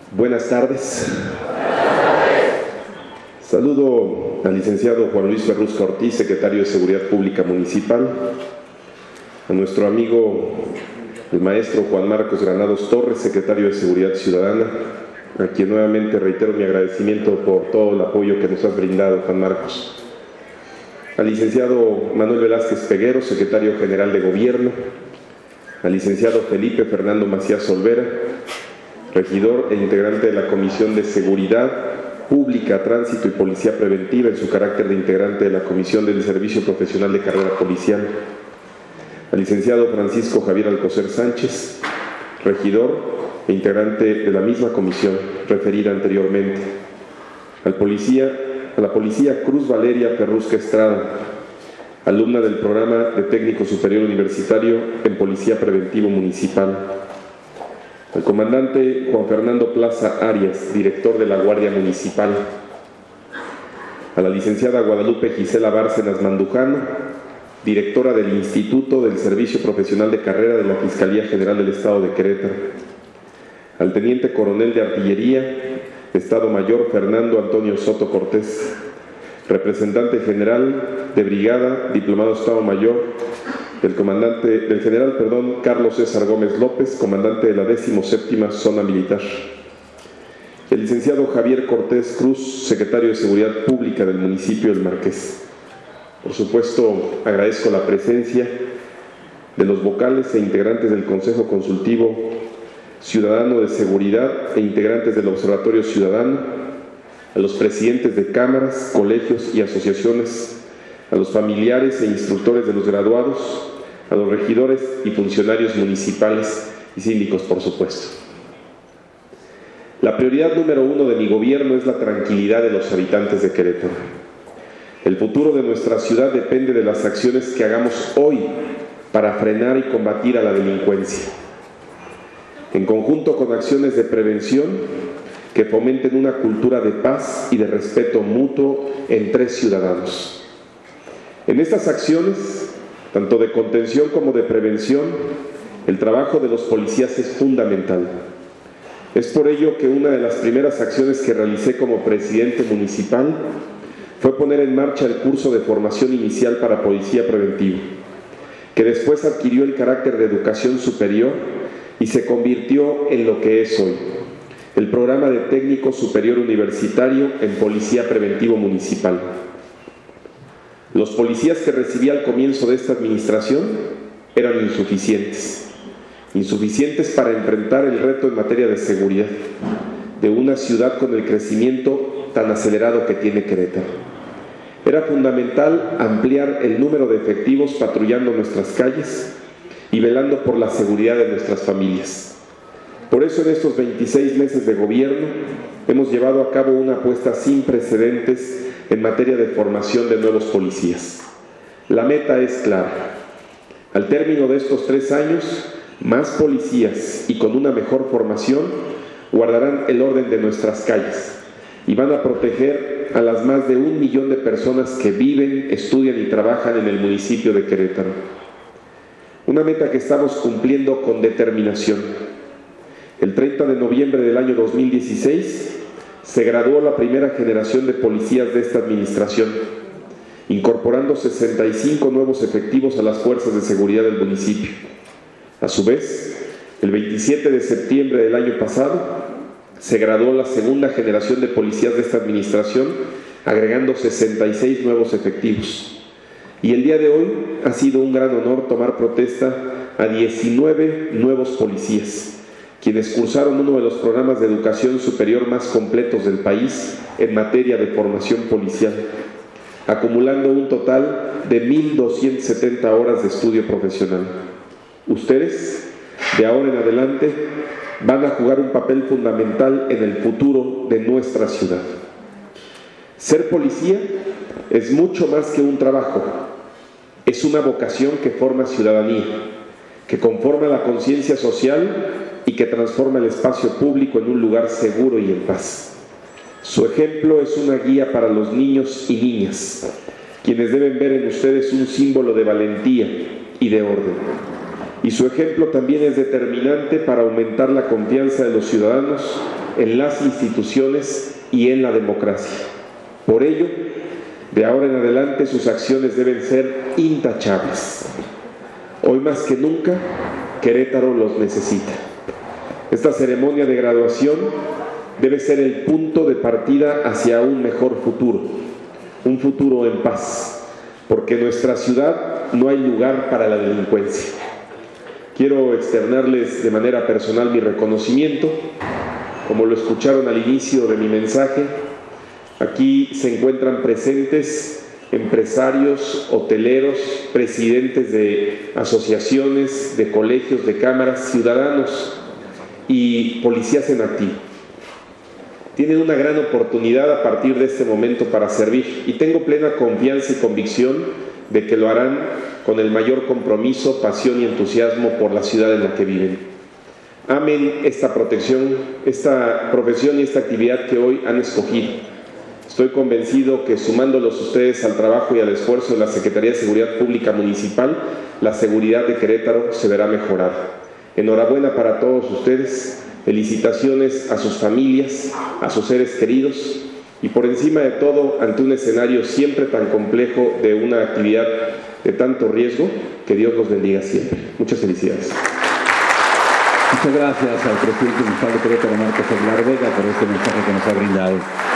Buenas tardes. Saludo al licenciado Juan Luis Ferrusca Ortiz, secretario de Seguridad Pública Municipal, a nuestro amigo el maestro Juan Marcos Granados Torres, secretario de Seguridad Ciudadana, a quien nuevamente reitero mi agradecimiento por todo el apoyo que nos has brindado, Juan Marcos. Al licenciado Manuel Velázquez Peguero, secretario general de Gobierno, al licenciado Felipe Fernando Macías Olvera, regidor e integrante de la Comisión de Seguridad Pública, Tránsito y Policía Preventiva en su carácter de integrante de la Comisión del Servicio Profesional de Carrera Policial, al licenciado Francisco Javier Alcocer Sánchez, regidor e integrante de la misma comisión referida anteriormente, a la policía Cruz Valeria Ferrusca Estrada, alumna del programa de técnico superior universitario en Policía Preventivo Municipal, al comandante Juan Fernando Plaza Arias, director de la Guardia Municipal, a la licenciada Guadalupe Gisela Bárcenas Mandujano, directora del Instituto del Servicio Profesional de Carrera de la Fiscalía General del Estado de Querétaro, al teniente coronel de Artillería, Estado Mayor Fernando Antonio Soto Cortés, representante general de Brigada, diplomado Estado Mayor, del general Carlos César Gómez López, comandante de la 17ª Zona Militar. El licenciado Javier Cortés Cruz, secretario de Seguridad Pública del municipio del Marqués. Por supuesto, agradezco la presencia de los vocales e integrantes del Consejo Consultivo Ciudadano de Seguridad e integrantes del Observatorio Ciudadano, a los presidentes de cámaras, colegios y asociaciones, a los familiares e instructores de los graduados, a los regidores y funcionarios municipales y síndicos, por supuesto. La prioridad número 1 de mi gobierno es la tranquilidad de los habitantes de Querétaro. El futuro de nuestra ciudad depende de las acciones que hagamos hoy para frenar y combatir a la delincuencia, en conjunto con acciones de prevención que fomenten una cultura de paz y de respeto mutuo entre ciudadanos. En estas acciones, tanto de contención como de prevención, el trabajo de los policías es fundamental. Es por ello que una de las primeras acciones que realicé como presidente municipal fue poner en marcha el curso de formación inicial para policía preventiva, que después adquirió el carácter de educación superior y se convirtió en lo que es hoy, el programa de técnico superior universitario en policía preventivo municipal. Los policías que recibí al comienzo de esta administración eran insuficientes para enfrentar el reto en materia de seguridad de una ciudad con el crecimiento tan acelerado que tiene Querétaro. Era fundamental ampliar el número de efectivos patrullando nuestras calles y velando por la seguridad de nuestras familias. Por eso en estos 26 meses de gobierno hemos llevado a cabo una apuesta sin precedentes en materia de formación de nuevos policías. La meta es clara. Al término de estos 3 años, más policías y con una mejor formación guardarán el orden de nuestras calles y van a proteger a las más de 1 millón de personas que viven, estudian y trabajan en el municipio de Querétaro. Una meta que estamos cumpliendo con determinación. El 30 de noviembre del año 2016 se graduó la primera generación de policías de esta administración, incorporando 65 nuevos efectivos a las fuerzas de seguridad del municipio. A su vez, el 27 de septiembre del año pasado, se graduó la segunda generación de policías de esta administración, agregando 66 nuevos efectivos. Y el día de hoy ha sido un gran honor tomar protesta a 19 nuevos policías, quienes cursaron uno de los programas de educación superior más completos del país en materia de formación policial, acumulando un total de 1,270 horas de estudio profesional. Ustedes, de ahora en adelante, van a jugar un papel fundamental en el futuro de nuestra ciudad. Ser policía es mucho más que un trabajo, es una vocación que forma ciudadanía, que conforma la conciencia social y que transforma el espacio público en un lugar seguro y en paz. Su ejemplo es una guía para los niños y niñas, quienes deben ver en ustedes un símbolo de valentía y de orden. y su ejemplo también es determinante para aumentar la confianza de los ciudadanos en las instituciones y en la democracia. Por ello, de ahora en adelante sus acciones deben ser intachables. Hoy más que nunca, Querétaro los necesita. Esta ceremonia de graduación debe ser el punto de partida hacia un mejor futuro, un futuro en paz, porque en nuestra ciudad no hay lugar para la delincuencia. Quiero externarles de manera personal mi reconocimiento. Como lo escucharon al inicio de mi mensaje, aquí se encuentran presentes empresarios, hoteleros, presidentes de asociaciones, de colegios, de cámaras, ciudadanos y policías en activo. Tienen una gran oportunidad a partir de este momento para servir y tengo plena confianza y convicción de que lo harán con el mayor compromiso, pasión y entusiasmo por la ciudad en la que viven. Amen esta profesión y esta actividad que hoy han escogido. Estoy convencido que sumándolos ustedes al trabajo y al esfuerzo de la Secretaría de Seguridad Pública Municipal, la seguridad de Querétaro se verá mejorada. Enhorabuena para todos ustedes, felicitaciones a sus familias, a sus seres queridos y por encima de todo, ante un escenario siempre tan complejo de una actividad de tanto riesgo, que Dios los bendiga siempre. Muchas felicidades. Muchas gracias al presidente municipal de Querétaro, Marcos Aguilar Vega, por este mensaje que nos ha brindado.